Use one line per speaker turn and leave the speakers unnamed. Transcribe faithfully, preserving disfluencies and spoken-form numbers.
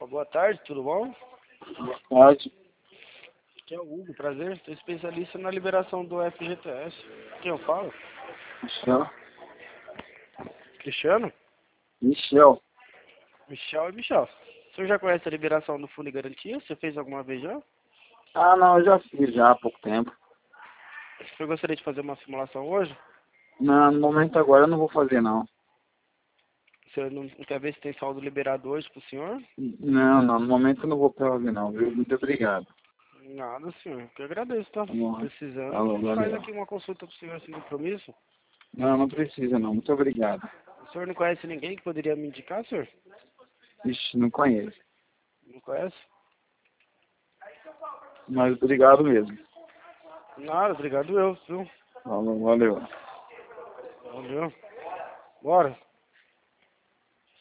boa tarde, tudo bom?
Boa tarde.
Aqui é o Hugo, prazer. Sou especialista na liberação do F G T S. Quem eu falo?
Michel.
Cristiano?
Michel.
Michel e Michel. O senhor já conhece a liberação do Fundo de Garantia? Você fez alguma vez já?
Ah, não, eu já fiz já há pouco tempo.
O senhor gostaria de fazer uma simulação hoje?
Não, no momento agora eu não vou fazer, não.
O senhor não não quer ver se tem saldo liberado hoje pro senhor?
Não, não, no momento eu não vou fazer, não, viu? Muito obrigado.
Nada, senhor. Eu que agradeço, tá?
Tá bom.
Precisando.
Alô,
A gente faz
valeu.
aqui uma consulta pro senhor sem compromisso.
Não, não precisa, não. Muito obrigado.
O senhor não conhece ninguém que poderia me indicar, senhor?
Ixi, não conheço.
Não conhece?
Mas obrigado mesmo.
Nada, obrigado eu, viu?
Alô, valeu.
Valeu. Bora.